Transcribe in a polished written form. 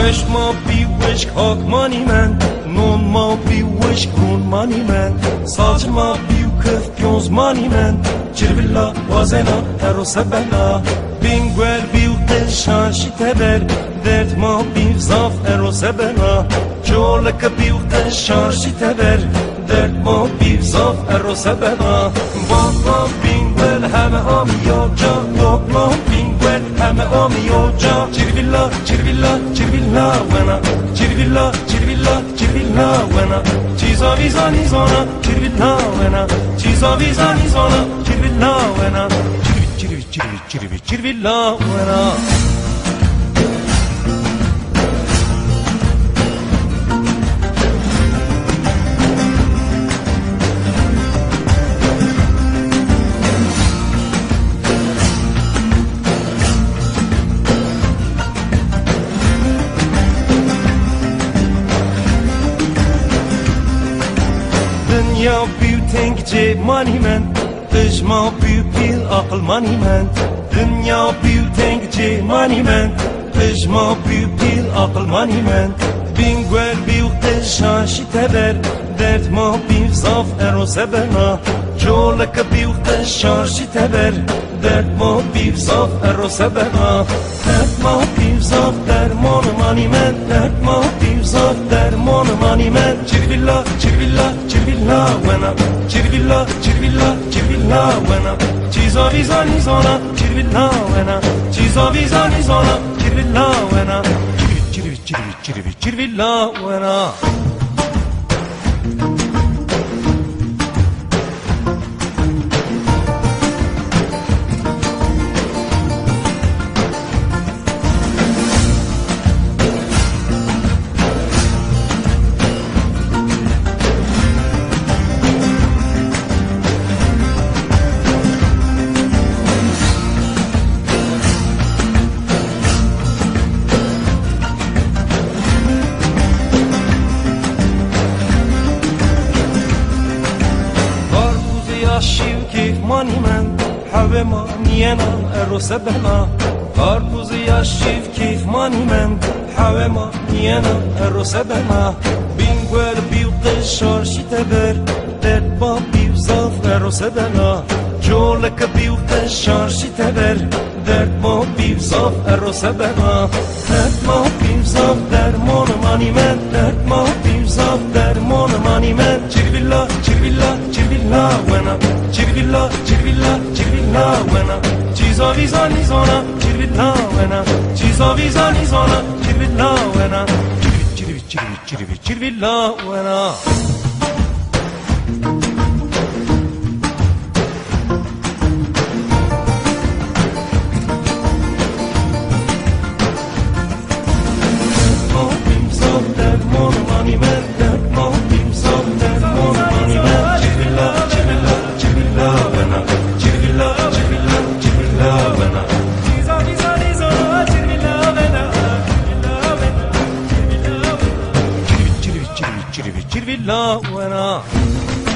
ما بی وشک حاکمانی من نون ما بی وشک رونمانی من سالج ما بی کف پیونزمانی من چربلا وازنا هرو سبلا بینگوال بیو تشانشی تبر درد ما بیو زاف هرو سبلا جولک بیو تشانشی تبر درد ما بیو زاف هرو سبلا بابا بینگوال همه آمیا جا بابا بینگوال همه آمیا جا چربلا چربلا چربلا ونا چربلا چربلا چربلا ونا چیزا ویزا نیزانا چربلا ونا چیزا ویزا نیزانا چربلا ونا چربی چربی چربی چربلا ونا دنیا بیو تنگ جه مانی من دجما بیو پیل عقل مانی من دنیا بیو تنگ جه مانی من دجما بیو پیل عقل مانی من بینگوال بیو تشانشی تبر درد ما بیو صاف ارو سبنا جولک بیو تشانشی تبر درد ما بیو صاف ارو سبنا درد ما بیو صاف درمان مانی من درد ما بیو صاف درمان مانی من چربلا چربلا چربلا ونا چربلا چربلا چربلا ونا چیزا ویزا نیزانا چربلا ونا چیزا ویزا نیزانا چربلا ونا چربی چربی چربی چربلا ونا شیو کیف مانی من حوه ما نینا ارو سبنا کارپوز یا شیف کیف مانی من حوه ما نینا ارو سبنا بینگوال بیو قشار شی تبر درد با بیو زاف ارو سبنا جولک بیو قشار شی تبر درد ما بیو زاف ارو سبنا درد ما بیو زاف درمان مانی من درد ما بیو زاف درمان مانی من چربلا چربلا چربلا ونا چربلا چربلا چربلا ونا چیزا ویزا نیزانا چربلا ونا چیزا ویزا نیزانا چربلا ونا چربی چربی چربی چربلا ونا چربلا ونا